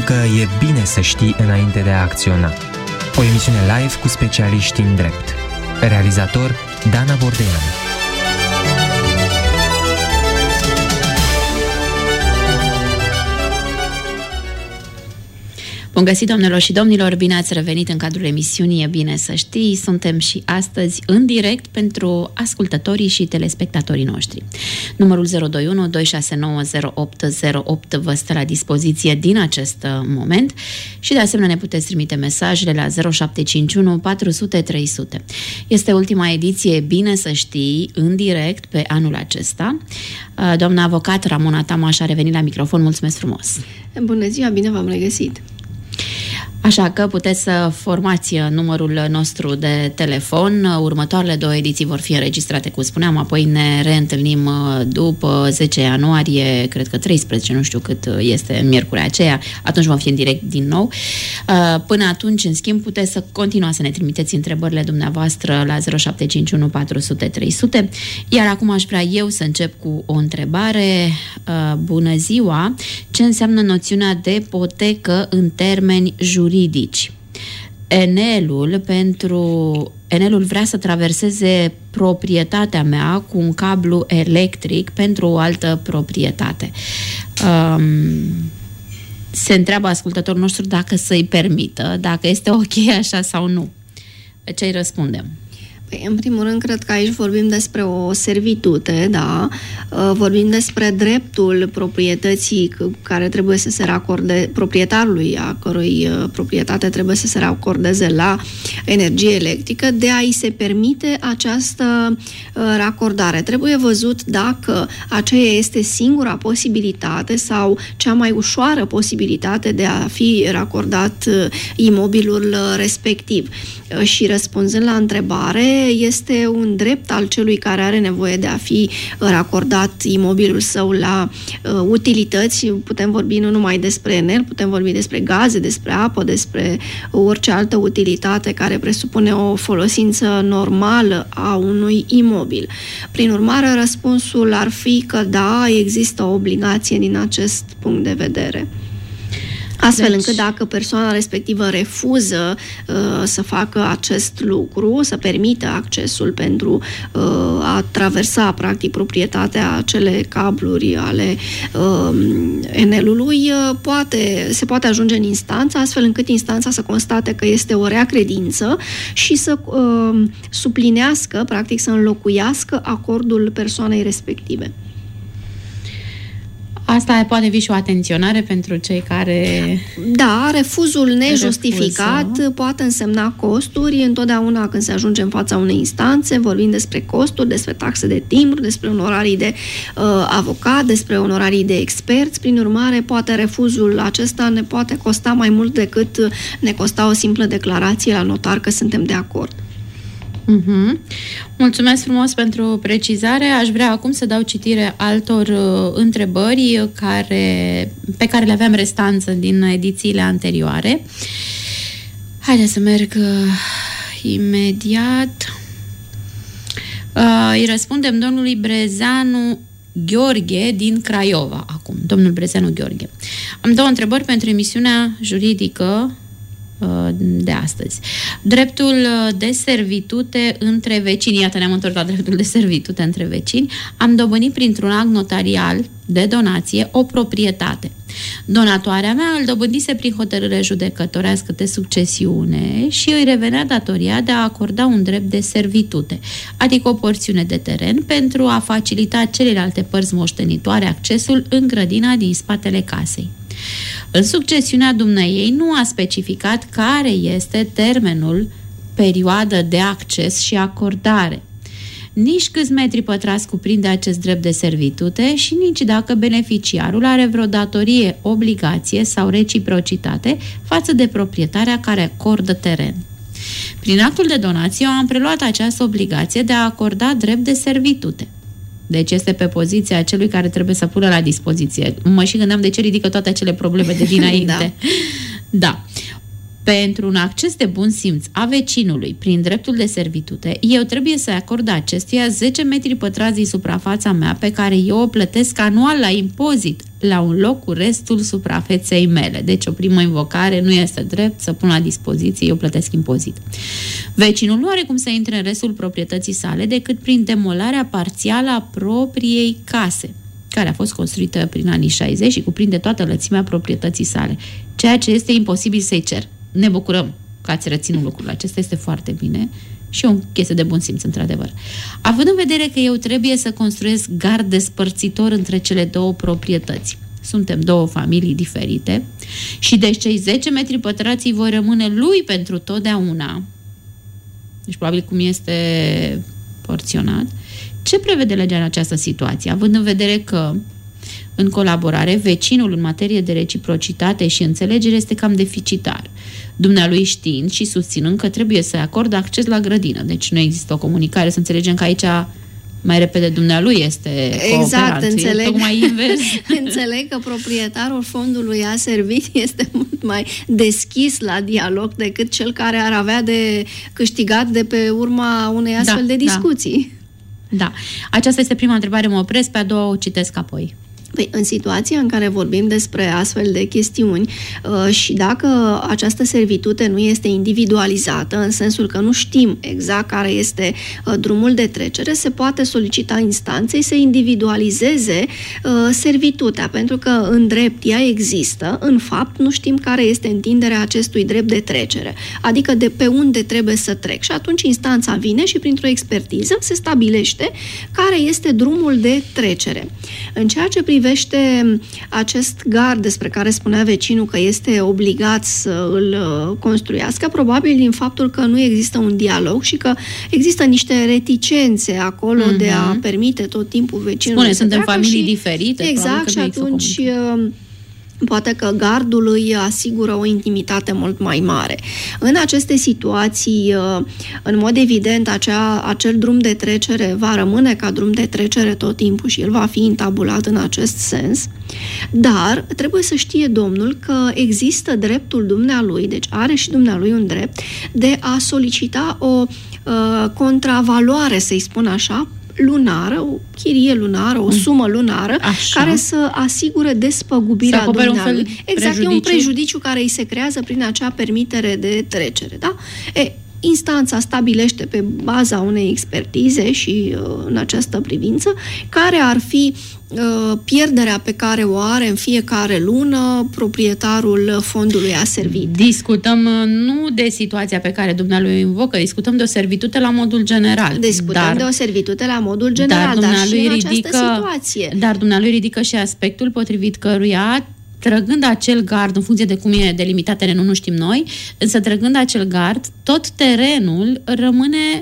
că e bine să știi înainte de a acționa. O emisiune live cu specialiști în drept. Realizator Dana Bordean. Bun găsit, doamnelor și domnilor, bine ați revenit în cadrul emisiunii E bine să știi. Suntem și astăzi în direct pentru ascultătorii și telespectatorii noștri. Numărul 021 269 0808 vă stă la dispoziție din acest moment și de asemenea ne puteți trimite mesajele la 0751 400 300. Este ultima ediție E bine să știi în direct pe anul acesta. Doamna avocat Ramona Tamaș a revenit la microfon. Mulțumesc frumos! Bună ziua, bine v-am regăsit! Așa că puteți să formați numărul nostru de telefon. Următoarele 2 ediții vor fi înregistrate, cum spuneam, apoi ne reîntâlnim după 10 ianuarie, cred că 13, nu știu cât este miercurea aceea, atunci vom fi în direct din nou. Până atunci, în schimb, puteți să continuați să ne trimiteți întrebările dumneavoastră la 0751 400 300. Iar acum aș vrea eu să încep cu o întrebare. Bună ziua! Ce înseamnă noțiunea de ipotecă în termeni juridici? Enelul vrea să traverseze proprietatea mea cu un cablu electric pentru o altă proprietate. Se întreabă ascultătorul nostru dacă să-i permită, dacă este ok așa sau nu. Ce-i răspundem? Păi, în primul rând, cred că aici vorbim despre o servitute, da? Vorbim despre dreptul proprietății care trebuie să se racorde, proprietarului a cărui proprietate trebuie să se racordeze la energie electrică, de a-i se permite această racordare. Trebuie văzut dacă aceea este singura posibilitate sau cea mai ușoară posibilitate de a fi racordat imobilul respectiv. Și răspunzând la întrebare, este un drept al celui care are nevoie de a fi racordat imobilul său la utilități. Putem vorbi nu numai despre Enel, putem vorbi despre gaze, despre apă, despre orice altă utilitate care presupune o folosință normală a unui imobil. Prin urmare, răspunsul ar fi că da, există o obligație din acest punct de vedere. Astfel încât dacă persoana respectivă refuză să facă acest lucru, să permită accesul pentru a traversa practic proprietatea acele cabluri ale Enelului, se poate ajunge în instanță, astfel încât instanța să constate că este o rea credință și să suplinească, practic să înlocuiască acordul persoanei respective. Asta poate fi și o atenționare pentru cei care... Da, refuzul nejustificat poate însemna costuri. Întotdeauna când se ajunge în fața unei instanțe, vorbim despre costuri, despre taxe de timbru, despre onorarii de avocat, despre onorarii de experți. Prin urmare, poate refuzul acesta ne poate costa mai mult decât ne costa o simplă declarație la notar că suntem de acord. Mulțumesc frumos pentru precizare. Aș vrea acum să dau citire altor întrebări pe care le aveam restanță din edițiile anterioare. Haideți să merg imediat. Îi răspundem domnului Brezeanu Gheorghe din Craiova acum. Domnul Brezeanu Gheorghe. Am 2 întrebări pentru emisiunea juridică de astăzi. Dreptul de servitute între vecini. Iată, ne-am întors la dreptul de servitute între vecini. Am dobândit printr-un act notarial de donație o proprietate. Donatoarea mea îl dobândise prin hotărâre judecătorească de succesiune și îi revenea datoria de a acorda un drept de servitute, adică o porțiune de teren pentru a facilita celelalte părți moștenitoare accesul în grădina din spatele casei. În succesiunea dumneiei nu a specificat care este termenul, perioadă de acces și acordare, nici câți metri pătrați cuprinde acest drept de servitute și nici dacă beneficiarul are vreo datorie, obligație sau reciprocitate față de proprietarea care acordă teren. Prin actul de donație eu am preluat această obligație de a acorda drept de servitute. Deci este pe poziția celui care trebuie să pună la dispoziție. Mă și gândeam de ce ridică toate acele probleme de dinainte. Da. Pentru un acces de bun simț a vecinului prin dreptul de servitute, eu trebuie să acord acestuia 10 metri pătrați din suprafața mea pe care eu o plătesc anual la impozit la un loc cu restul suprafeței mele. Deci o primă invocare: nu este drept să pun la dispoziție, eu plătesc impozit. Vecinul nu are cum să intre în restul proprietății sale decât prin demolarea parțială a propriei case, care a fost construită prin anii 60 și cuprinde toată lățimea proprietății sale, ceea ce este imposibil să-i cer. Ne bucurăm că ați reținut lucrul acesta, este foarte bine și o chestie de bun simț, într-adevăr. Având în vedere că eu trebuie să construiesc gard despărțitor între cele două proprietăți, suntem două familii diferite și deci cei 10 metri pătrați vor rămâne lui pentru totdeauna, deci probabil cum este porționat, ce prevede legea în această situație? Având în vedere că în colaborare, vecinul în materie de reciprocitate și înțelegere este cam deficitar, dumnealui știind și susținând că trebuie să acorde acces la grădină. Deci nu există o comunicare, să înțelegem că aici mai repede dumnealui este exact, înțeleg. Tocmai invers. Înțeleg că proprietarul fondului a servit este mult mai deschis la dialog decât cel care ar avea de câștigat de pe urma unei astfel de discuții. Da. Aceasta este prima întrebare, mă opresc, pe a doua o citesc apoi. Păi, în situația în care vorbim despre astfel de chestiuni și dacă această servitute nu este individualizată, în sensul că nu știm exact care este drumul de trecere, se poate solicita instanței să individualizeze servitutea, pentru că în drept ea există, în fapt nu știm care este întinderea acestui drept de trecere, adică de pe unde trebuie să trec. Și atunci instanța vine și printr-o expertiză se stabilește care este drumul de trecere. În ceea ce privește acest gard despre care spunea vecinul că este obligat să îl construiască, probabil din faptul că nu există un dialog și că există niște reticențe acolo de a permite tot timpul vecinului să suntem familii diferite. Exact, și atunci poate că gardul îi asigură o intimitate mult mai mare. În aceste situații, în mod evident, acel drum de trecere va rămâne ca drum de trecere tot timpul și el va fi intabulat în acest sens, dar trebuie să știe domnul că există dreptul dumnealui, deci are și dumnealui un drept de a solicita o contravaloare, să-i spun așa, lunară, o chirie lunară, o sumă lunară, care să asigure despăgubirea dumnealui. Exact, e un prejudiciu care îi se creează prin acea permitere de trecere. Da? Instanța stabilește pe baza unei expertize și în această privință care ar fi pierderea pe care o are în fiecare lună proprietarul fondului a servit. Discutăm nu de situația pe care dumnealui o invocă, discutăm de o servitute la modul general. Discutăm de o servitute la modul general, dar și în această situație. Dar dumnealui ridică și aspectul potrivit căruia, trăgând acel gard, în funcție de cum e delimitat terenul, nu știm noi, însă trăgând acel gard, tot terenul rămâne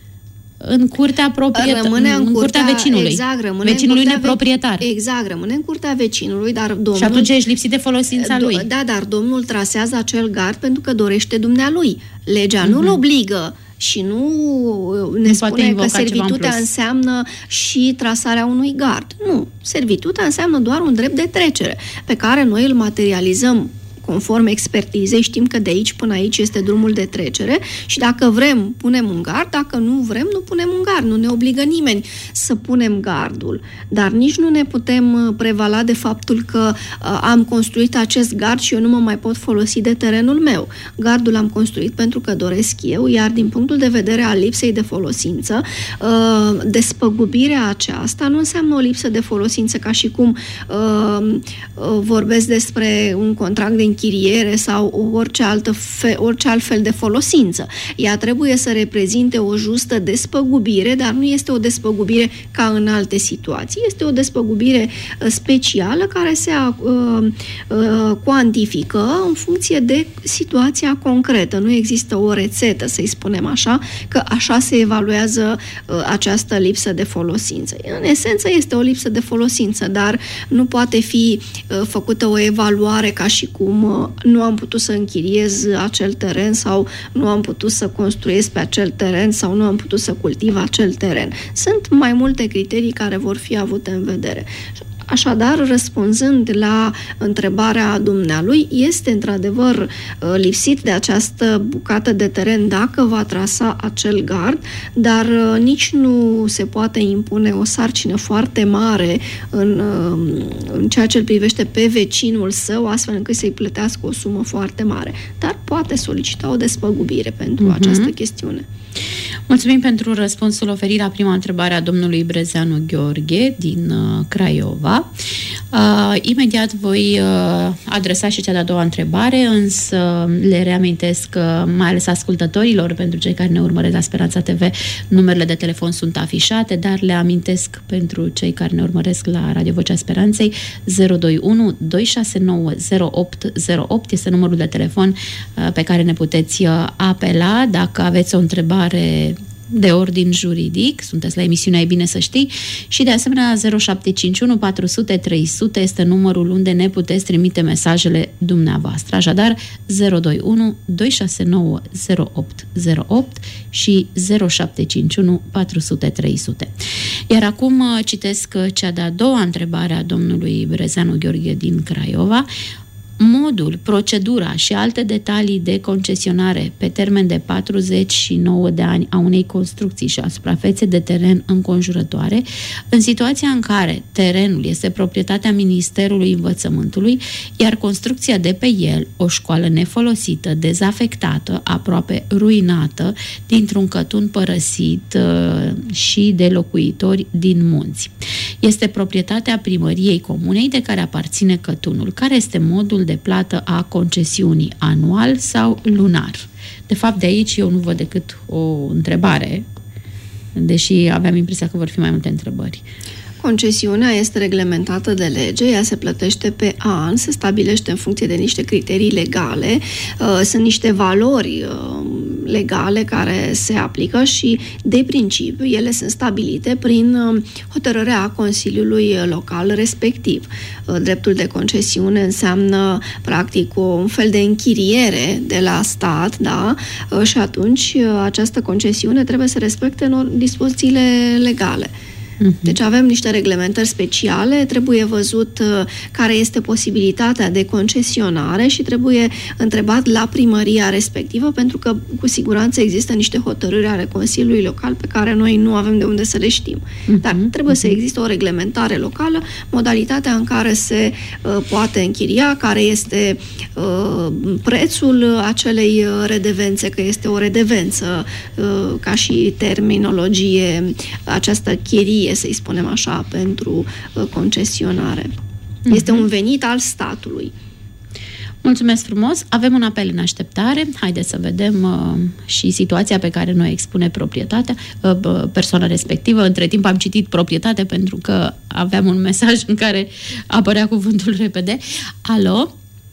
în curtea în curtea vecinului. Exact, vecinului neproprietar. Exact, rămâne în curtea vecinului, dar domnul... Și atunci ești lipsit de folosința lui. Da, dar domnul trasează acel gard pentru că dorește dumnealui. Legea nu-l obligă și nu ne spune că servitutea înseamnă și trasarea unui gard. Nu, servitutea înseamnă doar un drept de trecere pe care noi îl materializăm conform expertizei, știm că de aici până aici este drumul de trecere și dacă vrem, punem un gard, dacă nu vrem, nu punem un gard. Nu ne obligă nimeni să punem gardul. Dar nici nu ne putem prevala de faptul că am construit acest gard și eu nu mă mai pot folosi de terenul meu. Gardul am construit pentru că doresc eu, iar din punctul de vedere al lipsei de folosință, despăgubirea aceasta nu înseamnă o lipsă de folosință ca și cum vorbesc despre un contract de închiriere sau orice alt fel de folosință. Ea trebuie să reprezinte o justă despăgubire, dar nu este o despăgubire ca în alte situații. Este o despăgubire specială care se cuantifică în funcție de situația concretă. Nu există o rețetă, să-i spunem așa, că așa se evaluează această lipsă de folosință. În esență este o lipsă de folosință, dar nu poate fi făcută o evaluare ca și cum nu am putut să închiriez acel teren sau nu am putut să construiesc pe acel teren sau nu am putut să cultiv acel teren. Sunt mai multe criterii care vor fi avute în vedere. Așadar, răspunzând la întrebarea dumnealui, este într-adevăr lipsit de această bucată de teren dacă va trasa acel gard, dar nici nu se poate impune o sarcină foarte mare în ceea ce îl privește pe vecinul său, astfel încât să-i plătească o sumă foarte mare. Dar poate solicita o despăgubire pentru această chestiune. Mulțumim pentru răspunsul oferit la prima întrebare a domnului Brezeanu Gheorghe din Craiova. Imediat voi adresa și cea de-a doua întrebare, însă le reamintesc mai ales ascultătorilor, pentru cei care ne urmăresc la Speranța TV, numerele de telefon sunt afișate, dar le amintesc pentru cei care ne urmăresc la Radio Vocea Speranței. 021 269 0808 este numărul de telefon pe care ne puteți apela dacă aveți o întrebare de ordin juridic, sunteți la emisiunea E Bine Să Știi, și de asemenea 0751 400 300 este numărul unde ne puteți trimite mesajele dumneavoastră. Așadar 021 269 0808 și 0751 400 300. Iar acum citesc cea de-a doua întrebare a domnului Brezeanu Gheorghe din Craiova. Modul, procedura și alte detalii de concesionare pe termen de 49 de ani a unei construcții și a suprafețe de teren înconjurătoare, în situația în care terenul este proprietatea Ministerului Învățământului, iar construcția de pe el, o școală nefolosită, dezafectată, aproape ruinată, dintr-un cătun părăsit și de locuitori din munți. Este proprietatea primăriei comunei de care aparține cătunul. Care este modul de plată a concesiunii, anual sau lunar? De fapt, de aici eu nu văd decât o întrebare, deși aveam impresia că vor fi mai multe întrebări. Concesiunea este reglementată de lege, ea se plătește pe an, se stabilește în funcție de niște criterii legale, sunt niște valori legale care se aplică și, de principiu, ele sunt stabilite prin hotărârea Consiliului Local respectiv. Dreptul de concesiune înseamnă, practic, un fel de închiriere de la stat, da? Și atunci această concesiune trebuie să respecte dispozițiile legale. Deci avem niște reglementări speciale, trebuie văzut care este posibilitatea de concesionare și trebuie întrebat la primăria respectivă, pentru că cu siguranță există niște hotărâri ale Consiliului Local pe care noi nu avem de unde să le știm. Dar trebuie să existe o reglementare locală, modalitatea în care se poate închiria, care este prețul acelei redevențe, că este o redevență ca și terminologie, această chirie, să-i spunem așa, pentru concesionare. Este un venit al statului. Mulțumesc frumos! Avem un apel în așteptare. Haideți să vedem și situația pe care noi expune proprietatea, persoana respectivă. Între timp am citit proprietate pentru că aveam un mesaj în care apărea cuvântul repede. Alo?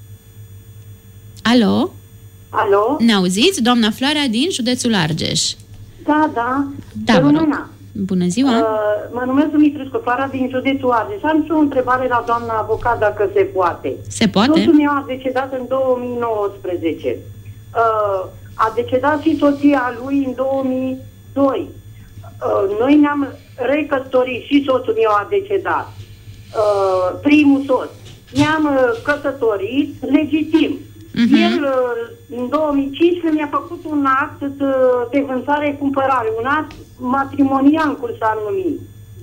Alo? Alo? Ne auziți? Doamna Floarea din județul Argeș. Da, da. Da, vă rog. Bună ziua! Mă numesc Dumitrescu Floarea din județul Argeș. Am și o întrebare la doamna avocat, dacă se poate. Se poate? Soțul meu a decedat în 2019. A decedat și soția lui în 2002. Noi ne-am recăsătorit și soțul meu a decedat. Primul soț. Ne-am căsătorit legitim. El, în 2015, mi-a făcut un act de vânzare-cumpărare, un act matrimonial, cum s-ar numi.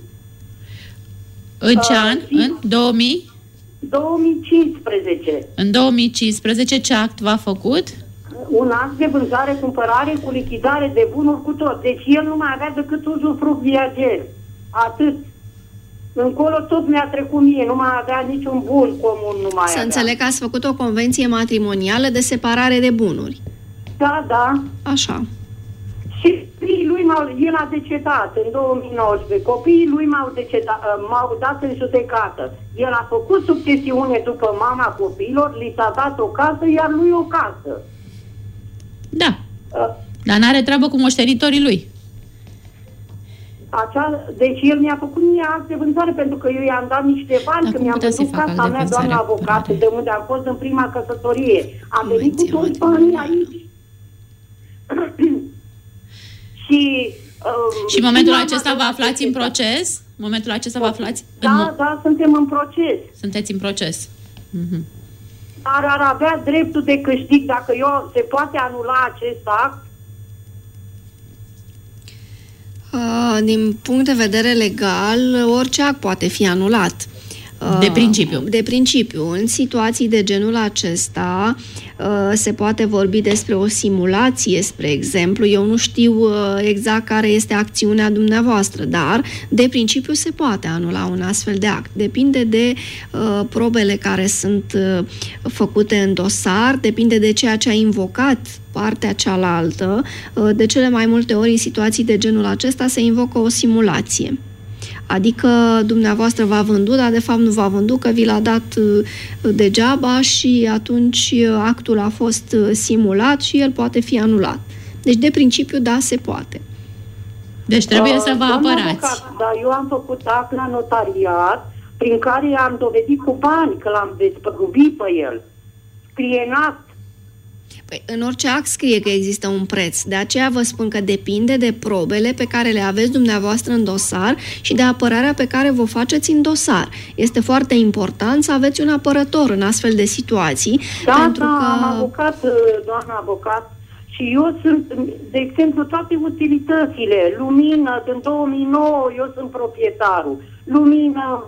În ce an? În 2015. În 2015 ce act v-a făcut? Un act de vânzare-cumpărare cu lichidare de bunuri cu tot. Deci el nu mai avea decât uzufruct viager. Atât. Încolo tot mi-a trecut mie, nu mai avea niciun bun comun, nu mai avea. Să înțeleg că ați făcut o convenție matrimonială de separare de bunuri. Da, da. Așa. Și copiii lui el a decedat în 2019. Copiii lui m-au dat în judecată. El a făcut succesiune după mama copiilor, li s-a dat o casă, iar lui o casă. Da. Dar n-are treabă cu moștenitorii lui. Deci el mi-a făcut mie act de vânzare, pentru că eu i-am dat niște bani, că mi-am vândut casa mea, doamna avocată, de unde am fost în prima căsătorie. A venit cu toți banii aici. Și în momentul acesta vă aflați în proces? În momentul acesta vă aflați? Da, suntem în proces. Sunteți în proces. Dar ar avea dreptul de câștig dacă se poate anula acest act? Din punct de vedere legal, orice act poate fi anulat. De principiu. De principiu. În situații de genul acesta se poate vorbi despre o simulație, spre exemplu. Eu nu știu exact care este acțiunea dumneavoastră, dar de principiu se poate anula un astfel de act. Depinde de probele care sunt făcute în dosar, depinde de ceea ce a invocat partea cealaltă. De cele mai multe ori, în situații de genul acesta, se invocă o simulație. Adică dumneavoastră v-a vândut, dar de fapt nu v-a vândut, că vi l-a dat degeaba și atunci actul a fost simulat și el poate fi anulat. Deci, de principiu, da, se poate. Deci trebuie să vă apărați. Avocat, da, eu am făcut act la notariat prin care am dovedit cu bani că l-am despăgubit pe el. Scrie în act. Păi, în orice act scrie că există un preț. De aceea vă spun că depinde de probele pe care le aveți dumneavoastră în dosar și de apărarea pe care vă faceți în dosar. Este foarte important să aveți un apărător în astfel de situații. Da, pentru că... am avocat, doamna avocat, și eu sunt, de exemplu, toate utilitățile, lumină, din 2009 eu sunt proprietarul, lumină,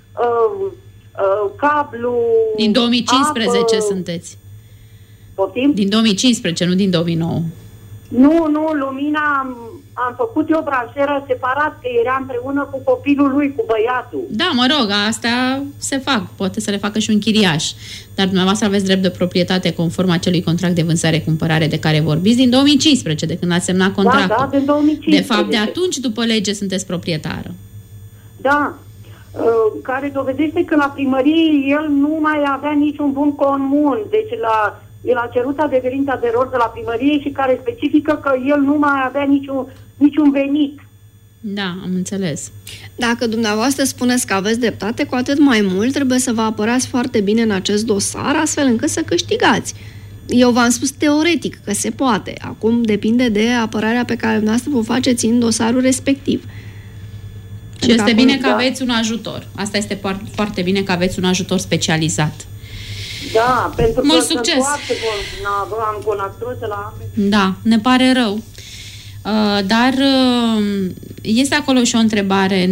cablu, din 2015 apă, sunteți. Poftim? Din 2015, nu din 2009. Nu, lumina am făcut eu branșeră separat, că era împreună cu copilul lui, cu băiatul. Da, mă rog, astea se fac. Poate să le facă și un chiriaș. Dar dumneavoastră aveți drept de proprietate conform acelui contract de vânzare-cumpărare de care vorbiți din 2015, de când ați semnat contractul. Da, din 2015. De fapt, de atunci, după lege, sunteți proprietară. Da, care dovedește că la primărie el nu mai avea niciun bun comun. Deci el a cerut adeverința de rost de la primărie și care specifică că el nu mai avea niciun venit. Da, am înțeles. Dacă dumneavoastră spuneți că aveți dreptate, cu atât mai mult trebuie să vă apărați foarte bine în acest dosar, astfel încât să câștigați. Eu v-am spus teoretic că se poate. Acum depinde de apărarea pe care dumneavoastră vă faceți în dosarul respectiv. Și este bine că aveți un ajutor. Asta este foarte bine, că aveți un ajutor specializat. Da, pentru mult că succes. sunt foarte am conastruse la apă. Da, ne pare rău. Dar este acolo și o întrebare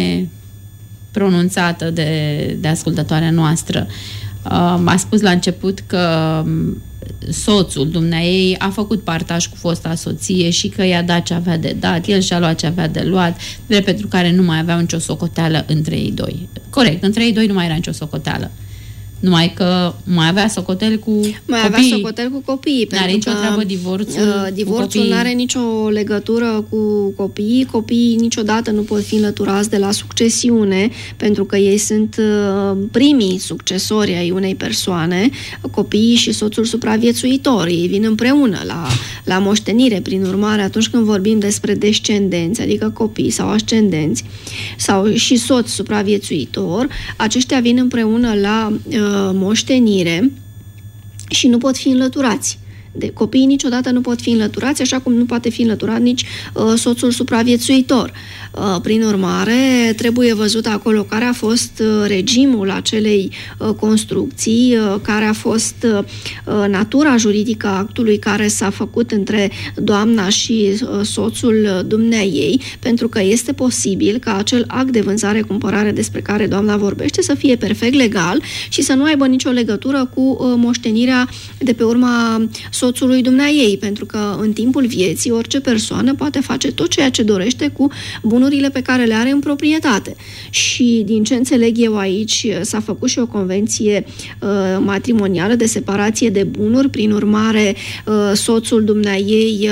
nepronunțată de ascultătoarea noastră. A spus la început că soțul dumneaei a făcut partaj cu fosta soție și că i-a dat ce avea de dat, el și-a luat ce avea de luat, drept pentru care nu mai aveau nicio socoteală între ei doi. Corect, între ei doi nu mai era nicio socoteală. Numai că mai avea socotel cu copiii. Mai avea socotel cu copiii. N-are nicio treabă divorțul. Divorțul nu are nicio legătură cu copiii. Copiii niciodată nu pot fi înlăturați de la succesiune, pentru că ei sunt primii succesori ai unei persoane, copiii și soțul supraviețuitor. Ei vin împreună la moștenire. Prin urmare, atunci când vorbim despre descendenți, adică copii sau ascendenți, sau și soț supraviețuitor, aceștia vin împreună la moștenire și nu pot fi înlăturați. Copiii niciodată nu pot fi înlăturați, așa cum nu poate fi înlăturat nici soțul supraviețuitor. Prin urmare, trebuie văzut acolo care a fost regimul acelei construcții, care a fost natura juridică a actului care s-a făcut între doamna și soțul dumneaei, pentru că este posibil ca acel act de vânzare-cumpărare despre care doamna vorbește să fie perfect legal și să nu aibă nicio legătură cu moștenirea de pe urma soțului dumneaei, pentru că în timpul vieții orice persoană poate face tot ceea ce dorește cu bunurile pe care le are în proprietate. Și din ce înțeleg eu aici, s-a făcut și o convenție matrimonială de separație de bunuri, prin urmare soțul dumneaei,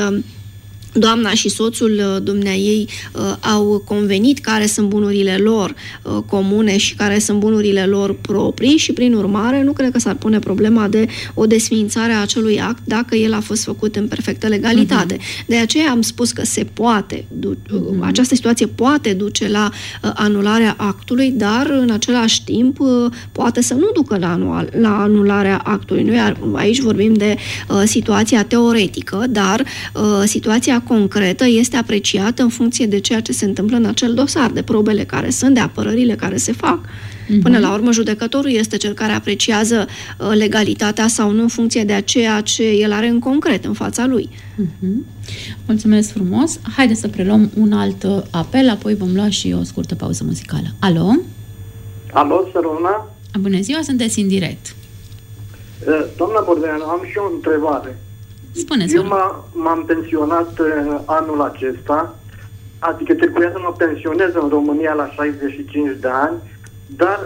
doamna și soțul dumneaei au convenit care sunt bunurile lor comune și care sunt bunurile lor proprii și, prin urmare, nu cred că s-ar pune problema de o desființare a acelui act dacă el a fost făcut în perfectă legalitate. De aceea am spus că se poate, această situație poate duce la anularea actului, dar în același timp poate să nu ducă la anularea actului. Noi aici vorbim de situația teoretică, dar situația concretă este apreciată în funcție de ceea ce se întâmplă în acel dosar, de probele care sunt, de apărările care se fac. Până la urmă, judecătorul este cel care apreciază legalitatea sau nu în funcție de ceea ce el are în concret în fața lui. Mulțumesc frumos. Haideți să preluăm un alt apel, apoi vom lua și o scurtă pauză muzicală. Alo? Alo, Săruna? Bună ziua, sunteți în direct. Doamna Bordeanu, am și o întrebare. Spuneți. Eu m-am pensionat anul acesta, adică trebuia să mă pensionez în România la 65 de ani, dar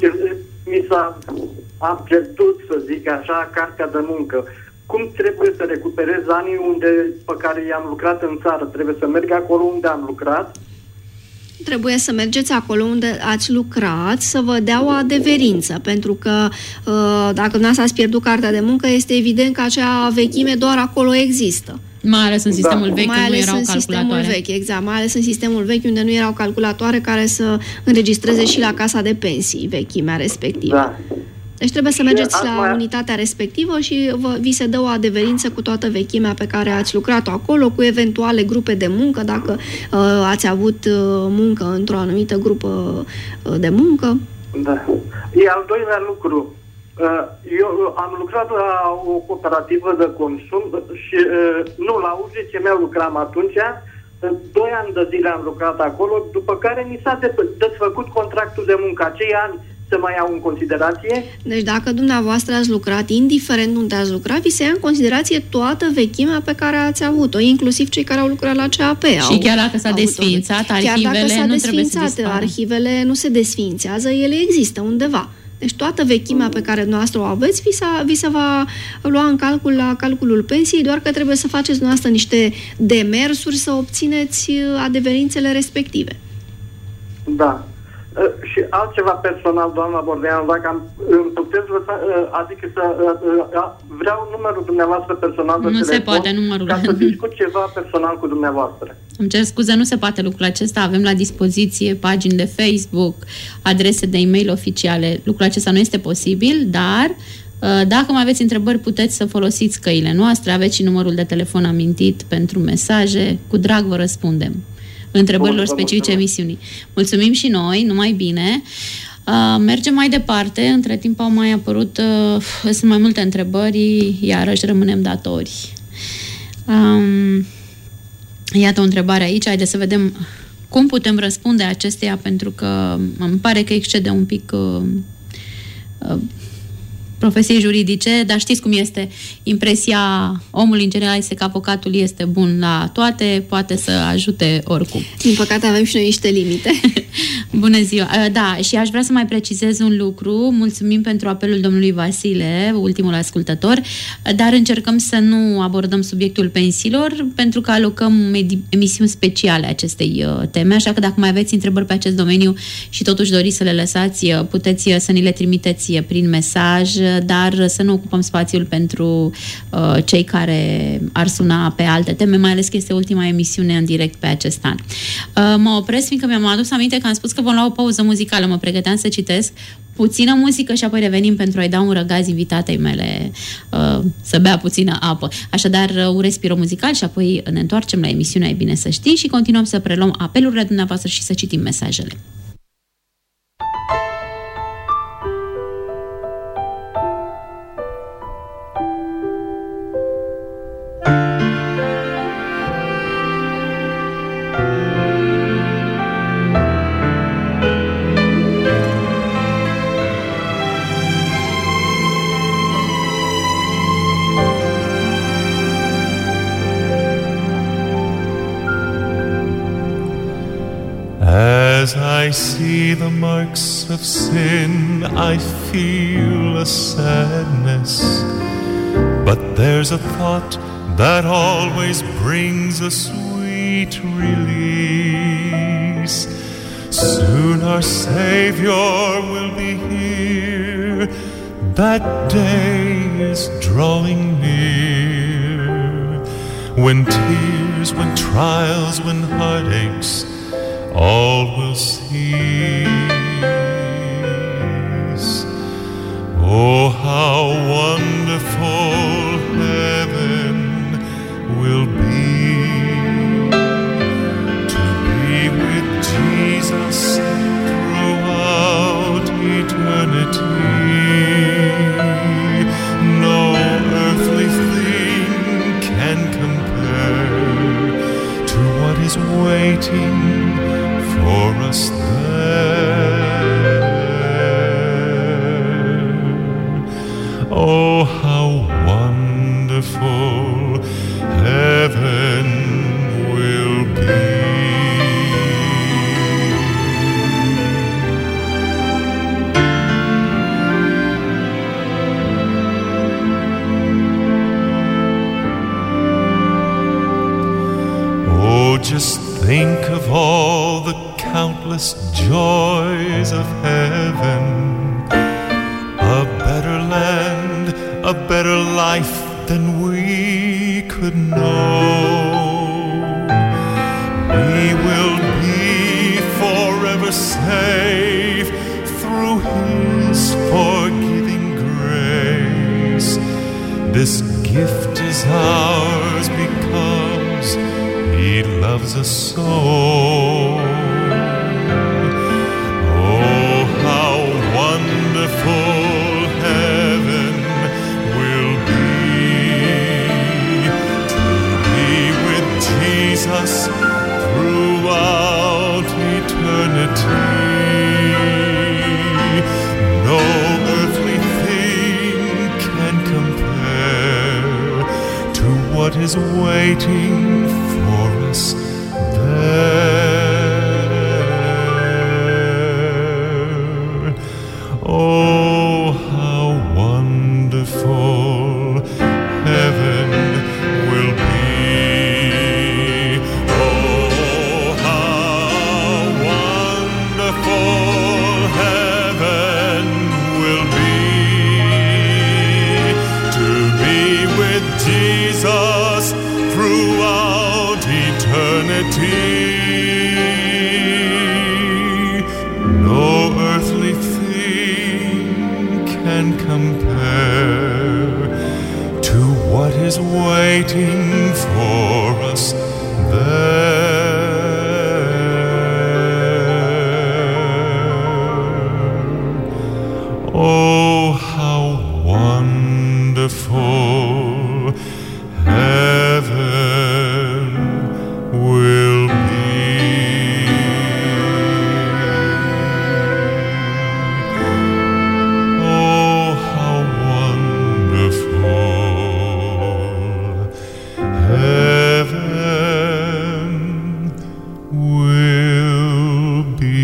am pierdut, să zic așa, cartea de muncă. Cum trebuie să recuperez anii pe care i-am lucrat în țară? Trebuie să merg acolo unde am lucrat? Trebuie să mergeți acolo unde ați lucrat să vă dea o adeverință, pentru că dacă dumneavoastră ați pierdut cartea de muncă, este evident că acea vechime doar acolo există. Mai ales în sistemul vechi, mai ales nu erau în calculatoare. sistemul vechi, exact, mai ales în sistemul vechi, unde nu erau calculatoare care să înregistreze și la casa de pensii vechimea respectivă. Da. Deci trebuie să mergeți la unitatea respectivă și vi se dă o adeverință cu toată vechimea pe care ați lucrat acolo, cu eventuale grupe de muncă, dacă ați avut muncă într-o anumită grupă de muncă. Da. E al doilea lucru. Eu am lucrat la o cooperativă de consum și nu, la UGCM lucram atunci. 2 ani de zile am lucrat acolo, după care mi s-a desfăcut contractul de muncă. Acei ani se mai iau în considerație? Deci dacă dumneavoastră ați lucrat, indiferent unde ați lucrat, vi se ia în considerație toată vechimea pe care ați avut-o, inclusiv cei care au lucrat la CAP. Și chiar dacă s-a desființat, arhivele nu trebuie să dispară. Arhivele nu se desființează, ele există undeva. Deci toată vechimea pe care noastră o aveți vi se va lua în calcul la calculul pensiei, doar că trebuie să faceți noastră niște demersuri să obțineți adeverințele respective. Da. Și altceva personal, doamna Bordeanu, dacă puteți adică vreau numărul dumneavoastră personal de telefon, se poate numărul. Ca să discut ceva personal cu dumneavoastră. Îmi cer scuze, nu se poate lucrul acesta. Avem la dispoziție pagini de Facebook, adrese de e-mail oficiale. Lucrul acesta nu este posibil, dar dacă mai aveți întrebări, puteți să folosiți căile noastre. Aveți și numărul de telefon amintit pentru mesaje. Cu drag vă răspundem întrebărilor specifice emisiunii. Mulțumim și noi, numai bine. Mergem mai departe. Între timp au mai apărut sunt mai multe întrebări, iarăși rămânem datori. Iată o întrebare aici. Haideți să vedem cum putem răspunde acesteia, pentru că îmi pare că excede un pic profesiei juridice, dar știți cum este impresia omului în general, este că avocatul este bun la toate, poate să ajute oricum. Din păcate avem și noi niște limite. Bună ziua! Da, și aș vrea să mai precizez un lucru. Mulțumim pentru apelul domnului Vasile, ultimul ascultător, dar încercăm să nu abordăm subiectul pensiilor, pentru că alocăm emisiuni speciale acestei teme, așa că dacă mai aveți întrebări pe acest domeniu și totuși doriți să le lăsați, puteți să ni le trimiteți prin mesaj, dar să nu ocupăm spațiul pentru cei care ar suna pe alte teme, mai ales că este ultima emisiune în direct pe acest an. Mă opresc, fiindcă mi-am adus aminte că am spus că vom lua o pauză muzicală, mă pregăteam să citesc puțină muzică și apoi revenim pentru a-i da un răgaz invitatei mele să bea puțină apă. Așadar, un respiro muzical și apoi ne întoarcem la emisiunea E bine să știi și continuăm să preluăm apelurile dumneavoastră și să citim mesajele. As I see the marks of sin, I feel a sadness. But there's a thought that always brings a sweet release. Soon our Savior will be here. That day is drawing near. When tears, when trials, when heartaches, all will cease. Oh, how wonderful heaven will be. Oh, how wonderful heaven will be. Oh, just think of all the countless joys of heaven. A better land, a better life than we could know. We will be forever safe through His forgiving grace. This gift is ours because He loves us so. Oh, how wonderful heaven will be to be with Jesus throughout eternity. No earthly thing can compare to what is waiting for us there. Oh, how wonderful heaven will be. Oh, how wonderful heaven will be to be with Jesus throughout eternity. No earthly thing can compare to what is waiting for us there. Oh, how wonderful heaven will be. Oh, how wonderful heaven will be.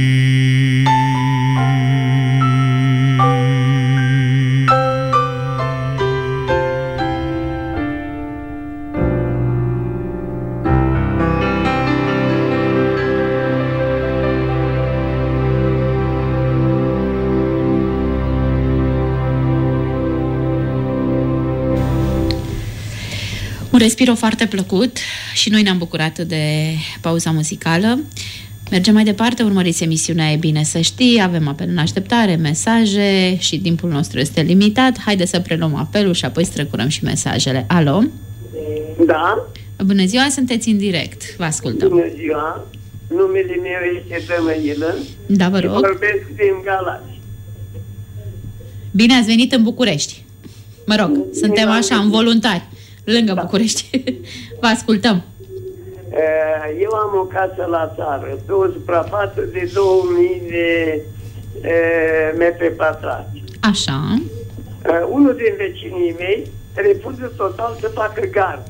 Un respiro foarte plăcut și noi ne-am bucurat de pauza muzicală. Mergem mai departe, urmăriți emisiunea E bine să știi, avem apel în așteptare, mesaje și timpul nostru este limitat. Haide să preluăm apelul și apoi strecurăm și mesajele. Alo? Da? Bună ziua, sunteți în direct, vă ascultăm. Bună ziua, numele meu este Tămăilă. Da, vă și rog. vorbesc din Galați. Bine ați venit în București. Mă rog, suntem așa, în voluntari, lângă București. Vă ascultăm. Eu am o casă la țară, pe o suprafață de 2000 de metri pătrați. Așa. Unul din vecinii mei refuză total să facă gard.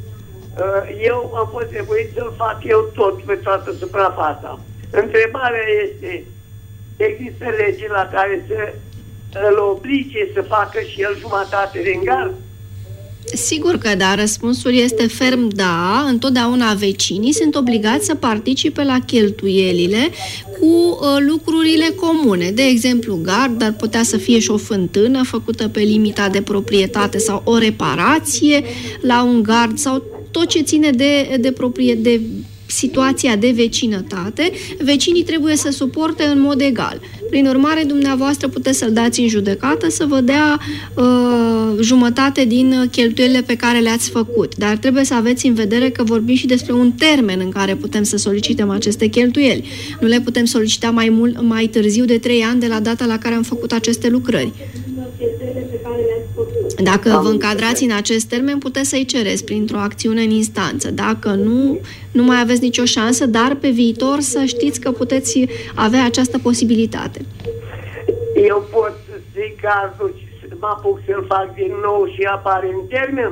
Eu am fost nevoit să-l fac eu tot pe toată suprafața. Întrebarea este, există legi la care să îl oblige să facă și el jumătate din gard? Sigur că da, răspunsul este ferm da. Întotdeauna vecinii sunt obligați să participe la cheltuielile cu lucrurile comune. De exemplu, gard, dar putea să fie și o fântână făcută pe limita de proprietate sau o reparație la un gard sau tot ce ține de situația de vecinătate, vecinii trebuie să suporte în mod egal. Prin urmare, dumneavoastră puteți să-l dați în judecată să vă dea jumătate din cheltuielile pe care le-ați făcut. Dar trebuie să aveți în vedere că vorbim și despre un termen în care putem să solicităm aceste cheltuieli. Nu le putem solicita mai târziu de 3 ani de la data la care am făcut aceste lucrări. Dacă vă încadrați în acest termen, puteți să-i cereți printr-o acțiune în instanță. Dacă nu mai aveți nicio șansă, dar pe viitor să știți că puteți avea această posibilitate. Eu pot să stric gardul și mă apuc să-l fac din nou și apare în termen?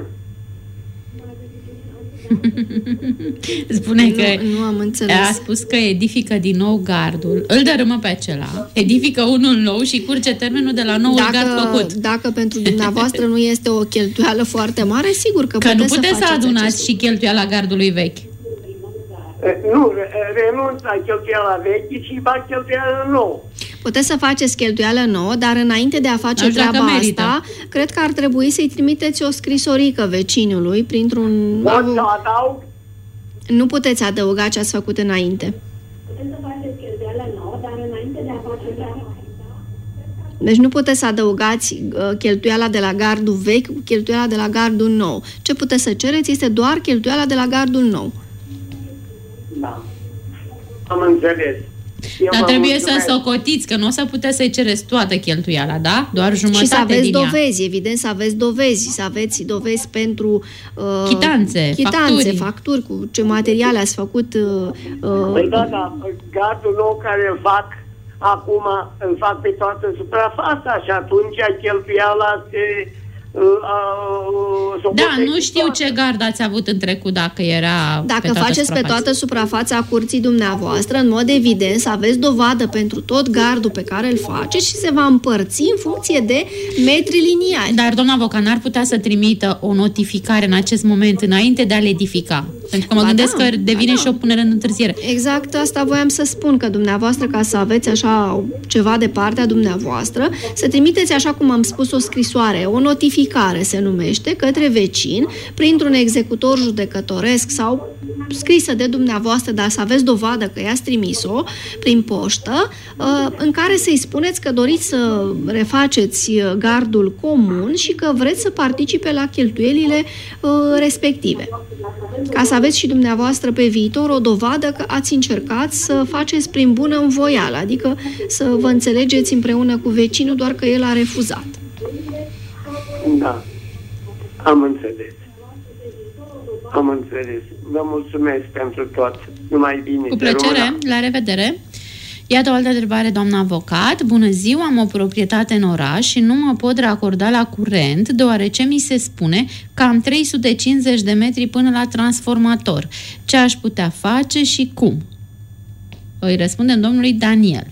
Spune că Nu am înțeles. a spus că edifică din nou gardul, îl dărâmă pe acela, edifică unul nou și curge termenul de la noul gard făcut. Dacă pentru dumneavoastră nu este o cheltuială foarte mare, sigur că Că nu puteți să faceți adunați acest și cheltuiala gardului vechi. Nu, renunț la cheltuiala veche și fac cheltuiala nouă. Puteți să faceți cheltuială nouă, dar înainte de a face Nu știu treaba dacă merită. asta, cred că ar trebui să-i trimiteți o scrisorică vecinului printr-un... Pot să adaug? Nu puteți adăuga ce ați făcut înainte. Deci nu puteți să adăugați cheltuiala de la gardul vechi cu cheltuiala de la gardul nou. Ce puteți să cereți este doar cheltuiala de la gardul nou. Da. Am înțeles. Dar vă trebuie mulțumesc. să socotiți, că nu o să puteți să-i cereți toată cheltuiala, da? Doar jumătate Și să aveți din ea. dovezi, evident, să aveți dovezi pentru Chitanțe, facturi, cu ce materiale ați făcut. Păi da, gardul nou care îl fac acum, îl fac pe toată suprafața și atunci cheltuiala se... Da, nu știu ce gard ați avut în trecut, dacă era Dacă pe toată faceți pe suprafața. toată suprafața curții dumneavoastră, în mod evident să aveți dovadă pentru tot gardul pe care îl faceți și se va împărți în funcție de metri liniari. Dar, doamna avocat, n-ar putea să trimită o notificare în acest moment înainte de a-l edifica? Pentru că mă gândesc că devine și o punere în întârziere. Exact asta voiam să spun, că dumneavoastră, ca să aveți așa ceva de partea dumneavoastră, să trimiteți, așa cum am spus, o scrisoare, o notificare se numește, către vecin, printr-un executor judecătoresc sau scrisă de dumneavoastră, dar să aveți dovadă că i-ați trimis-o prin poștă, în care să-i spuneți că doriți să refaceți gardul comun și că vreți să participe la cheltuielile respective. Ca să aveți și dumneavoastră pe viitor o dovadă că ați încercat să faceți prin bună învoială, adică să vă înțelegeți împreună cu vecinul, doar că el a refuzat. Da, am înțeles. Am înțeles. Vă mulțumesc pentru tot. Numai bine. Cu plăcere, la revedere. Iată o altă întrebare, doamna avocat. Bună ziua, am o proprietate în oraș și nu mă pot racorda la curent, deoarece mi se spune că am 350 de metri până la transformator. Ce aș putea face și cum? Îi răspundem domnului Daniel.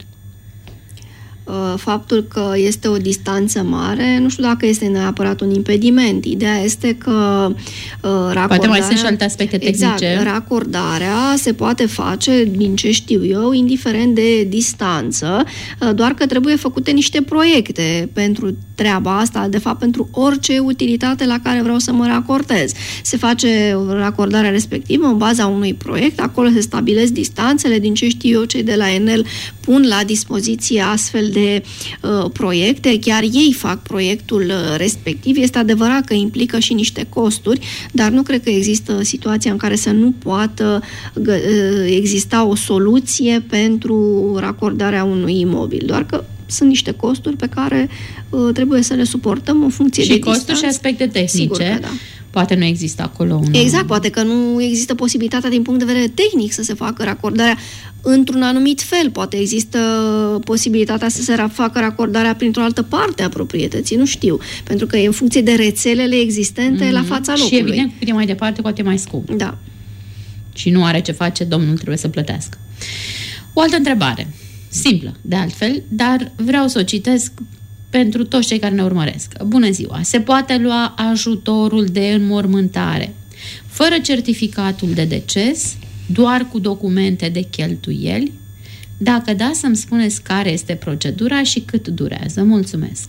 Faptul că este o distanță mare, nu știu dacă este neapărat un impediment. Ideea este că racordarea... Poate mai sunt și alte aspecte tehnice. Exact, racordarea se poate face, din ce știu eu, indiferent de distanță, doar că trebuie făcute niște proiecte pentru treaba asta, de fapt pentru orice utilitate la care vreau să mă racordez. Se face racordarea respectivă în baza unui proiect, acolo se stabilesc distanțele, din ce știu eu, cei de la Enel pun la dispoziție astfel de proiecte, chiar ei fac proiectul respectiv. Este adevărat că implică și niște costuri, dar nu cred că există situația în care să nu poată exista o soluție pentru racordarea unui imobil, doar că sunt niște costuri pe care trebuie să le suportăm în funcție de distanță. Și costuri și aspecte tehnice. Sigur că da. Poate nu există acolo un... Exact, poate că nu există posibilitatea din punct de vedere tehnic să se facă racordarea într-un anumit fel. Poate există posibilitatea să se facă racordarea printr-o altă parte a proprietății, nu știu. Pentru că e în funcție de rețelele existente la fața locului. Și evident, cât e mai departe, cu atât e mai scump. Da. Și nu are ce face, domnul trebuie să plătească. O altă întrebare, simplă, de altfel, dar vreau să o citesc pentru toți cei care ne urmăresc. Bună ziua! Se poate lua ajutorul de înmormântare fără certificatul de deces, doar cu documente de cheltuieli? Dacă da, să-mi spuneți care este procedura și cât durează. Mulțumesc!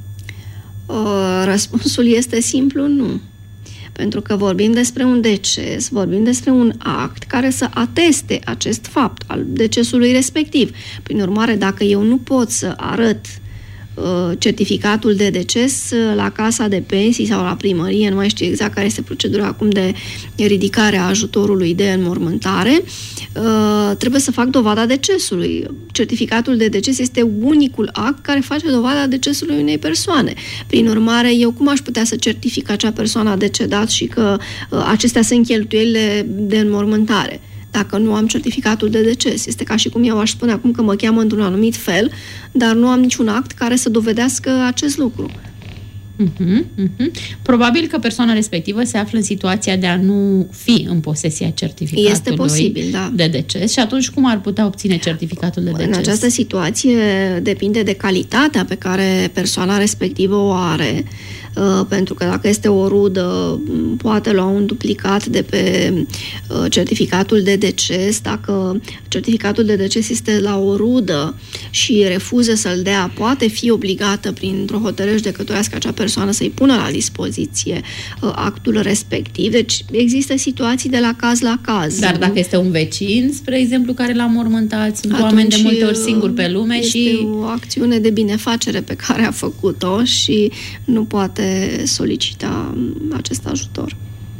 Răspunsul este simplu, nu. Pentru că vorbim despre un deces, vorbim despre un act care să ateste acest fapt al decesului respectiv. Prin urmare, dacă eu nu pot să arăt certificatul de deces la casa de pensii sau la primărie, nu mai știu exact care este procedura acum de ridicare a ajutorului de înmormântare, trebuie să fac dovada decesului. Certificatul de deces este unicul act care face dovada decesului unei persoane. Prin urmare, eu cum aș putea să certific că acea persoană a decedat și că acestea sunt cheltuielile de înmormântare? Dacă nu am certificatul de deces. Este ca și cum eu aș spune acum că mă cheamă într-un anumit fel, dar nu am niciun act care să dovedească acest lucru. Probabil că persoana respectivă se află în situația de a nu fi în posesia certificatului este posibil, da. de deces și atunci cum ar putea obține certificatul de deces? În această situație depinde de calitatea pe care persoana respectivă o are, pentru că dacă este o rudă, poate lua un duplicat de pe certificatul de deces. Dacă certificatul de deces este la o rudă și refuză să-l dea, poate fi obligată printr-o hotărâre judecătorească acea persoană să-i pună la dispoziție actul respectiv. Deci există situații de la caz la caz. Dar dacă este un vecin, spre exemplu, care l-a mormântat, sunt oameni de multe ori singuri pe lume este și... o acțiune de binefacere pe care a făcut-o și nu poate solicita acest ajutor.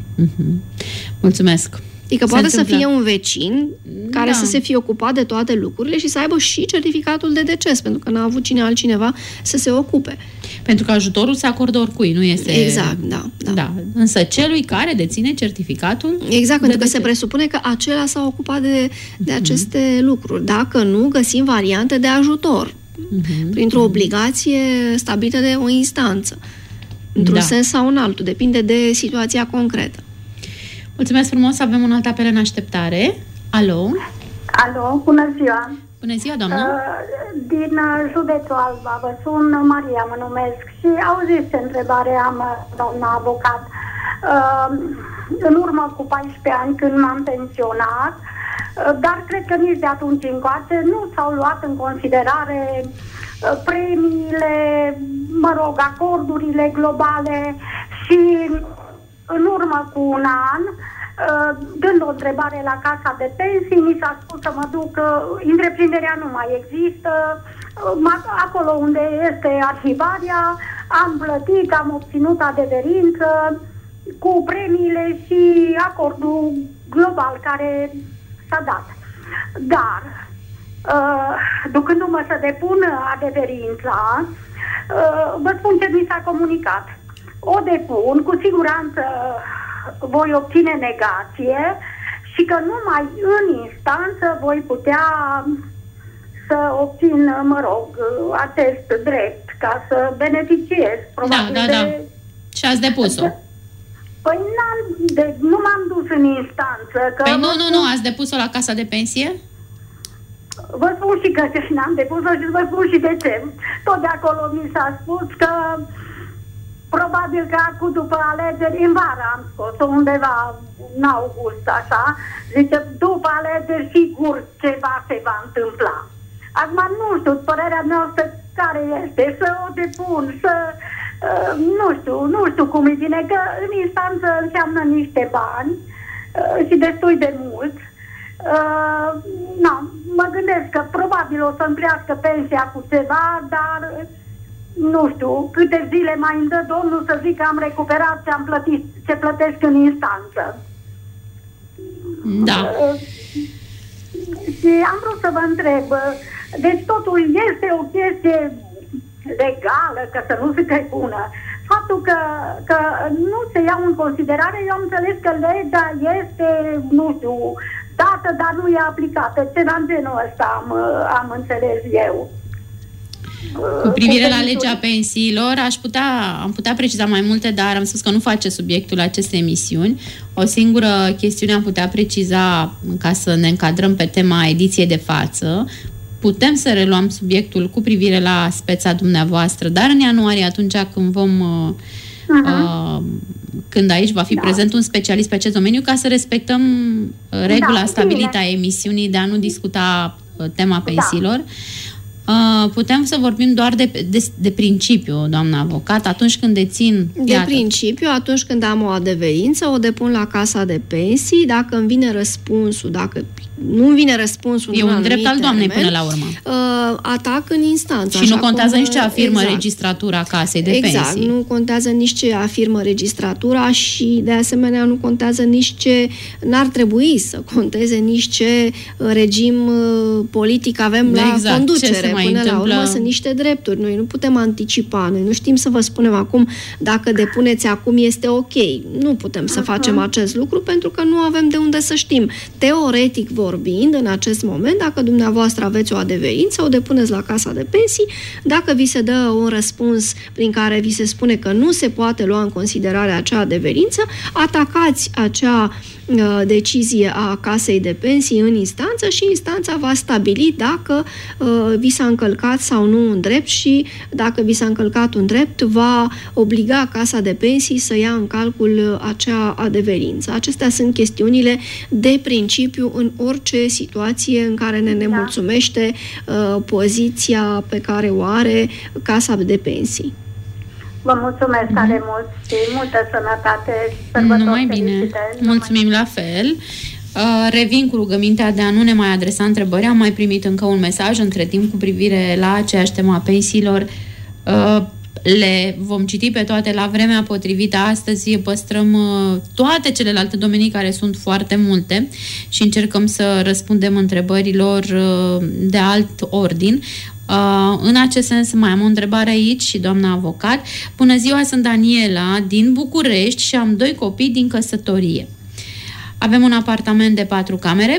Mulțumesc. Adică poate să fie un vecin care să se fie ocupat de toate lucrurile și să aibă și certificatul de deces, pentru că n-a avut altcineva să se ocupe. Pentru că ajutorul se acordă oricui, nu este... Exact, da. Însă celui care deține certificatul... Exact, pentru că se presupune că acela s-a ocupat de aceste lucruri. Dacă nu, găsim variante de ajutor. Printr-o obligație stabilită de o instanță. Într-un sens sau în altul. Depinde de situația concretă. Mulțumesc frumos, avem un alt apel în așteptare. Alo? Alo, bună ziua! Bună ziua, doamnă! Din județul Alba, vă sun, Maria mă numesc și auziți ce întrebare am, doamna avocat. În urmă cu 14 ani când m-am pensionat, dar cred că nici de atunci încoace nu s-au luat în considerare premiile, acordurile globale și în urmă cu un an, dând o întrebare la Casa de Pensii, mi s-a spus să mă duc, întreprinderea nu mai există, acolo unde este arhivarea, am plătit, am obținut adeverință cu premiile și acordul global care s-a dat. Dar, ducându-mă să depun adeverința, vă spun ce mi s-a comunicat. O depun, cu siguranță voi obține negație și că numai în instanță voi putea să obțin, acest drept, ca să beneficiez. Probabil da. Și ați depus-o? Păi nu m-am dus în instanță. Că păi nu, ați depus-o la Casa de Pensie? Vă spun și că n-am depus-o și vă spun și de ce. Tot de acolo mi s-a spus că probabil că acum după alegeri, în vară am scos-o, undeva în august, așa, zice, după alegeri sigur ceva se va întâmpla. Acum nu știu, părerea noastră care este, să o depun, să, nu știu cum e bine, că în instanță înseamnă niște bani și destui de mult. Mă gândesc că probabil o să împlească pensia cu ceva, dar nu știu, câte zile mai îmi dă Domnul să zic că am recuperat ce am plătit, ce plătesc în instanță. Da. Și am vrut să vă întreb, deci totul este o chestie legală, că să nu se că bună. Faptul că nu se iau în considerare, eu am înțeles că legea este, nu știu, dată, dar nu e aplicată. Ceva în genul ăsta am înțeles eu. Cu privire la legea pensiilor, am putea preciza mai multe, dar am spus că nu face subiectul acestei emisiuni. O singură chestiune am putea preciza, ca să ne încadrăm pe tema ediției de față. Putem să reluăm subiectul cu privire la speța dumneavoastră, dar în ianuarie, atunci când când aici va fi prezent un specialist pe acest domeniu, ca să respectăm regula stabilită a emisiunii de a nu discuta tema pensiilor. Putem să vorbim doar de principiu, doamna avocat, atunci când dețin... Principiu, atunci când am o adeverință, o depun la Casa de Pensii, dacă îmi vine răspunsul, dacă nu îmi vine răspunsul... E un drept al doamnei până la urmă. Atac în instanță. Și nu contează nici ce afirmă registratura Casei de Pensii. Exact, nu contează nici ce afirmă registratura și, de asemenea, nu contează nici ce... N-ar trebui să conteze nici ce regim politic avem la conducere. Până la urmă sunt niște drepturi. Noi nu putem anticipa. Noi nu știm să vă spunem acum dacă depuneți acum este ok. Nu putem să facem acest lucru pentru că nu avem de unde să știm. Teoretic vorbind, vorbind, în acest moment, dacă dumneavoastră aveți o adeverință, o depuneți la Casa de Pensii. Dacă vi se dă un răspuns prin care vi se spune că nu se poate lua în considerare acea adeverință, atacați acea decizie a Casei de Pensii în instanță și instanța va stabili dacă vi s-a încălcat sau nu un drept și dacă vi s-a încălcat un drept, va obliga Casa de Pensii să ia în calcul acea adeverință. Acestea sunt chestiunile de principiu în orice situație în care ne nemulțumește poziția pe care o are Casa de Pensii. Vă mulțumesc tare mult și multă sănătate. Numai bine. Mulțumim la fel. Revin cu rugămintea de a nu ne mai adresa întrebări. Am mai primit încă un mesaj între timp cu privire la aceeași temă a pensiilor. Le vom citi pe toate la vremea potrivită. Astăzi păstrăm toate celelalte domenii, care sunt foarte multe, și încercăm să răspundem întrebărilor de alt ordin. În acest sens mai am o întrebare aici și doamna avocat. Bună ziua, sunt Daniela din București și am 2 copii din căsătorie. Avem un apartament de 4 camere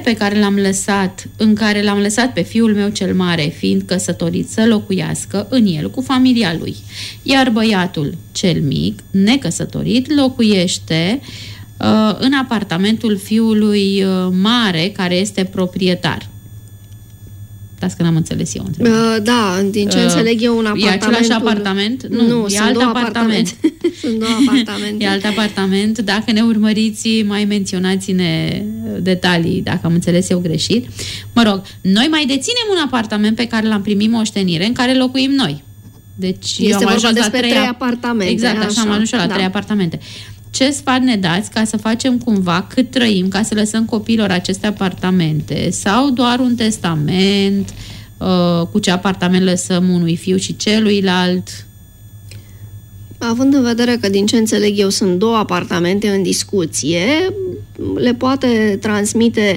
în care l-am lăsat pe fiul meu cel mare, fiind căsătorit, să locuiască în el cu familia lui. Iar băiatul cel mic, necăsătorit, locuiește în apartamentul fiului mare, care este proprietar. Dați că n-am înțeles eu. Da, din ce înțeleg eu, un apartament... E același apartament? Nu, e alt apartament. Sunt 2 apartamente. E alt apartament. Dacă ne urmăriți, mai menționați-ne detalii, dacă am înțeles eu greșit. Mă rog, noi mai deținem un apartament pe care l-am primit moștenire, în care locuim noi. Deci este vorba despre 3 apartamente. Exact, așa am ajuns la 3 apartamente. Ce sfat ne dați ca să facem cumva cât trăim, ca să lăsăm copiilor aceste apartamente, sau doar un testament cu ce apartament lăsăm unui fiu și celuilalt? Având în vedere că, din ce înțeleg eu, sunt 2 apartamente în discuție, le poate transmite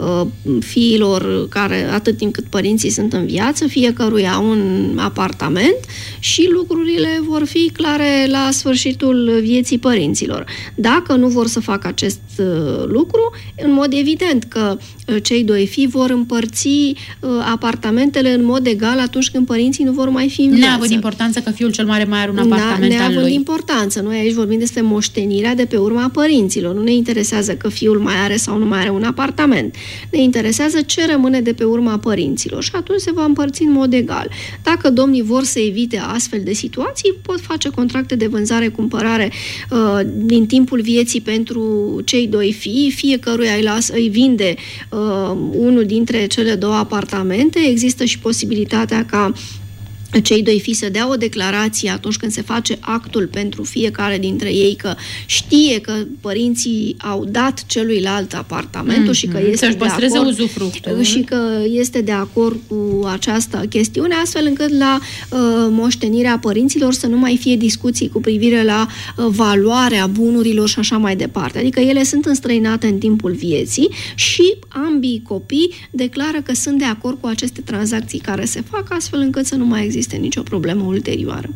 fiilor care, atât timp cât părinții sunt în viață, fiecăruia un apartament și lucrurile vor fi clare la sfârșitul vieții părinților. Dacă nu vor să facă acest lucru, în mod evident că cei 2 fii vor împărți apartamentele în mod egal atunci când părinții nu vor mai fi în viață. Neavând importanță că fiul cel mare mai are un apartament al lui. Neavând importanță. Noi aici vorbim despre moștenirea de pe urma părinților. Nu ne interesează că fiul mai are sau nu mai are un apartament. Ne interesează ce rămâne de pe urma părinților și atunci se va împărți în mod egal. Dacă domnii vor să evite astfel de situații, pot face contracte de vânzare-cumpărare din timpul vieții pentru cei 2 fii, fiecăruia îi vinde unul dintre cele 2 apartamente. Există și posibilitatea ca cei 2 fii să dea o declarație atunci când se face actul pentru fiecare dintre ei că știe că părinții au dat celuilalt apartamentul și că este de acord uzufructul și că este de acord cu această chestiune, astfel încât la moștenirea părinților să nu mai fie discuții cu privire la valoarea bunurilor și așa mai departe. Adică ele sunt înstrăinate în timpul vieții și ambii copii declară că sunt de acord cu aceste tranzacții care se fac, astfel încât să nu mai există nicio problemă ulterioară.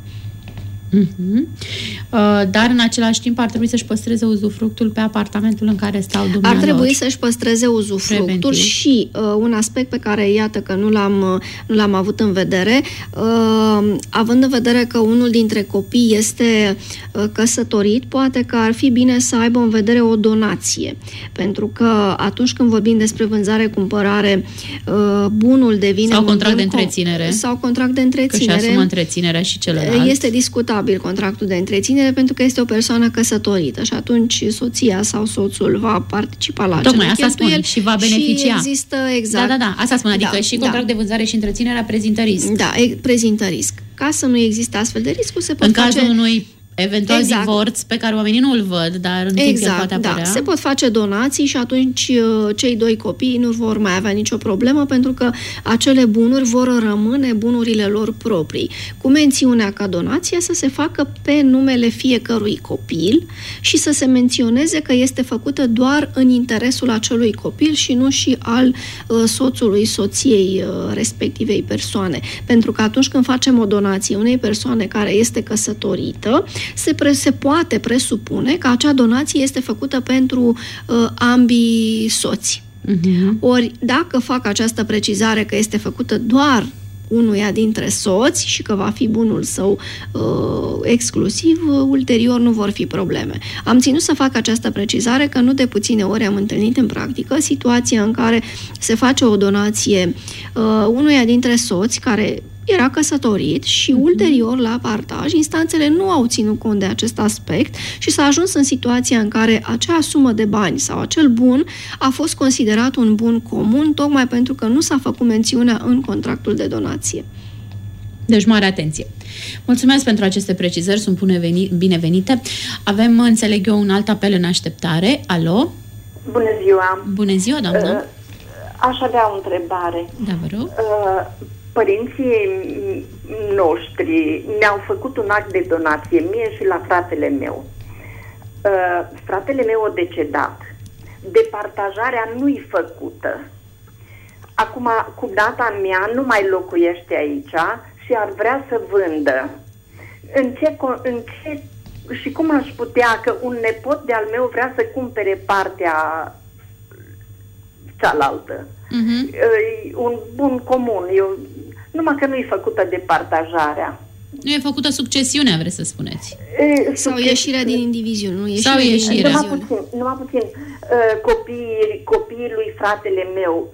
Dar în același timp ar trebui să-și păstreze uzufructul pe apartamentul în care stau dumnealor. Ar trebui să-și păstreze uzufructul preventiv. Și un aspect pe care iată că nu l-am avut în vedere, având în vedere că unul dintre copii este căsătorit, poate că ar fi bine să aibă în vedere o donație, pentru că atunci când vorbim despre vânzare-cumpărare, bunul devine sau contract de întreținere. Sau contract de întreținere. Că și asumă întreținerea și celălalt. Este discutabil contractul de întreținere pentru că este o persoană căsătorită și atunci soția sau soțul va participa la acele cheltuieli și va beneficia. Și există, exact. Da, asta spun, adică și contract de vânzare și întreținerea prezintă risc. Da, prezintă risc. Ca să nu existe astfel de riscuri, se pot în cazul unui eventual divorț pe care oamenii nu îl văd, dar în timp el poate apărea. Se pot face donații și atunci cei 2 copii nu vor mai avea nicio problemă pentru că acele bunuri vor rămâne bunurile lor proprii. Cu mențiunea ca donația să se facă pe numele fiecărui copil și să se menționeze că este făcută doar în interesul acelui copil și nu și al soțului, soției respectivei persoane. Pentru că atunci când facem o donație unei persoane care este căsătorită, se poate presupune că acea donație este făcută pentru ambii soți. Ori, dacă fac această precizare că este făcută doar unuia dintre soți și că va fi bunul său exclusiv, ulterior nu vor fi probleme. Am ținut să fac această precizare că nu de puține ori am întâlnit în practică situația în care se face o donație unuia dintre soți care era căsătorit și ulterior la partaj instanțele nu au ținut cont de acest aspect și s-a ajuns în situația în care acea sumă de bani sau acel bun a fost considerat un bun comun tocmai pentru că nu s-a făcut mențiunea în contractul de donație. Deci mare atenție. Mulțumesc pentru aceste precizări, sunt binevenite. Avem, înțeleg eu, un alt apel în așteptare. Alo? Bună ziua! Bună ziua, doamnă! Aș avea o întrebare. Da, vă rog. Părinții noștri mi-au făcut un act de donație mie și la fratele meu. Fratele meu a decedat. Departajarea nu-i făcută. Acum, cumnata mea nu mai locuiește aici și ar vrea să vândă. În ce și cum aș putea, că un nepot de-al meu vrea să cumpere partea cealaltă. Un bun comun. Numai că nu-i făcută departajarea. Nu e făcută succesiunea, vreți să spuneți? Sau ieșirea din indiviziune. Numai puțin. Copiii lui fratele meu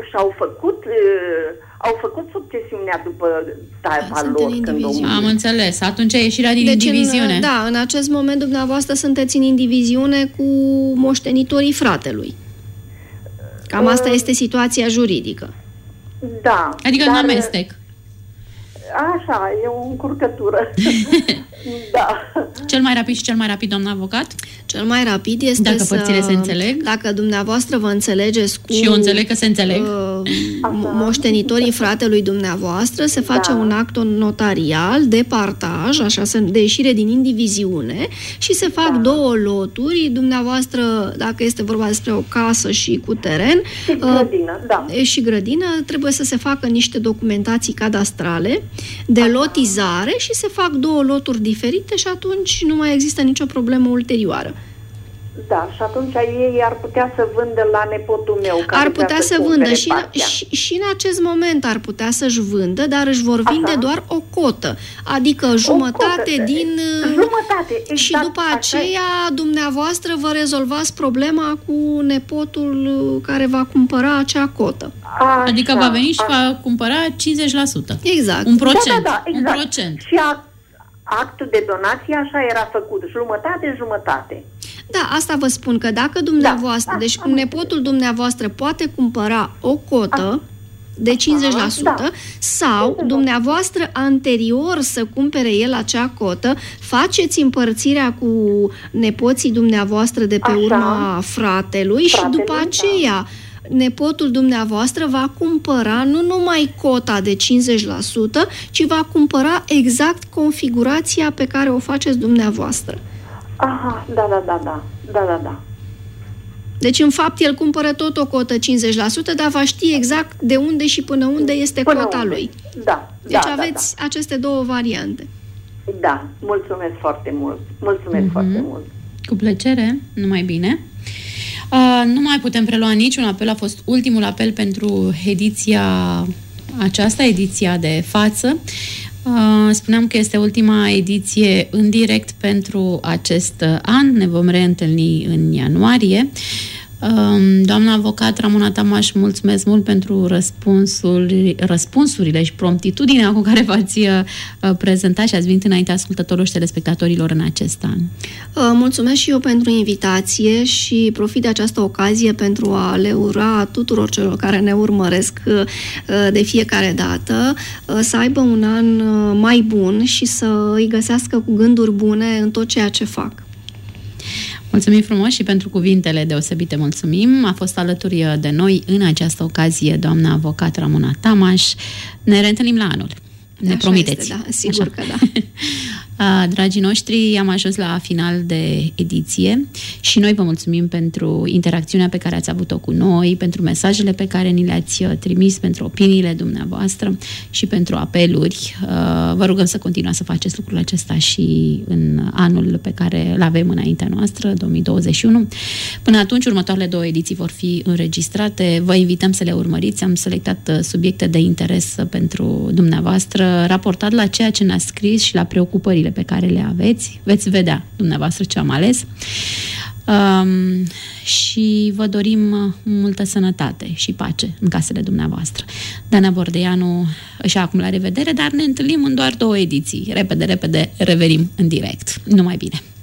au făcut succesiunea după taifa lor. Am înțeles. Atunci e ieșirea din indiviziune. În acest moment dumneavoastră sunteți în indiviziune cu moștenitorii fratelui. Cam asta este situația juridică. Da. Adică un amestec. Așa, e o încurcătură. Da. Cel mai rapid și cel mai rapid, doamna avocat? Cel mai rapid este dacă părțile se înțeleg. Dacă dumneavoastră vă înțelegeți cu... Și eu înțeleg că se înțeleg. Moștenitorii fratelui dumneavoastră, se face un act notarial de partaj, de ieșire din indiviziune și se fac două loturi. Dumneavoastră, dacă este vorba despre o casă și cu teren și grădină, trebuie să se facă niște documentații cadastrale de lotizare și se fac două loturi diferite și atunci nu mai există nicio problemă ulterioară. Da, și atunci ei ar putea să vândă la nepotul meu. Ar putea să vândă și în acest moment ar putea să-și vândă, dar își vor vinde doar o cotă, adică jumătate din... Jumătate, exact. Și după aceea dumneavoastră vă rezolvați problema cu nepotul care va cumpăra acea cotă. Adică va veni și va cumpăra 50%. Exact. Un procent. Da, exact. Un procent. Și actul de donație așa era făcut, jumătate. Da, asta vă spun, că dacă dumneavoastră, deci nepotul dumneavoastră poate cumpăra o cotă de 50% sau dumneavoastră anterior să cumpere el acea cotă, faceți împărțirea cu nepoții dumneavoastră de pe urma fratelui și după aceea nepotul dumneavoastră va cumpăra nu numai cota de 50%, ci va cumpăra exact configurația pe care o faceți dumneavoastră. Aha, da. Deci, în fapt, el cumpără tot o cotă 50%, dar va ști exact de unde și până unde este cota lui. Da. Deci aveți aceste două variante. Da, mulțumesc foarte mult. Foarte mult. Cu plăcere, numai bine. Nu mai putem prelua niciun apel, a fost ultimul apel pentru ediția de față. Spuneam că este ultima ediție în direct pentru acest an, ne vom reîntâlni în ianuarie. Doamna avocat Ramona Tamaș, mulțumesc mult pentru răspunsurile și promptitudinea cu care v-ați prezentat și ați venit înaintea ascultătorilor și telespectatorilor în acest an. Mulțumesc și eu pentru invitație și profit de această ocazie pentru a le ura tuturor celor care ne urmăresc de fiecare dată să aibă un an mai bun și să îi găsească cu gânduri bune în tot ceea ce fac. Mulțumim frumos și pentru cuvintele deosebite, mulțumim. A fost alături de noi în această ocazie doamna avocat Ramona Tamaș. Ne reîntâlnim la anul. Ne promiteți. Este, da, sigur că da. Dragii noștri, am ajuns la final de ediție și noi vă mulțumim pentru interacțiunea pe care ați avut-o cu noi, pentru mesajele pe care ni le-ați trimis, pentru opiniile dumneavoastră și pentru apeluri. Vă rugăm să continuați să faceți lucrul acesta și în anul pe care îl avem înaintea noastră, 2021. Până atunci, următoarele 2 ediții vor fi înregistrate. Vă invităm să le urmăriți. Am selectat subiecte de interes pentru dumneavoastră, raportat la ceea ce ne-a scris și la preocupările pe care le aveți. Veți vedea dumneavoastră ce am ales. Și vă dorim multă sănătate și pace în casele dumneavoastră. Dana Bordeianu își ia acum la revedere, dar ne întâlnim în doar 2 ediții. Repede revenim în direct. Numai bine!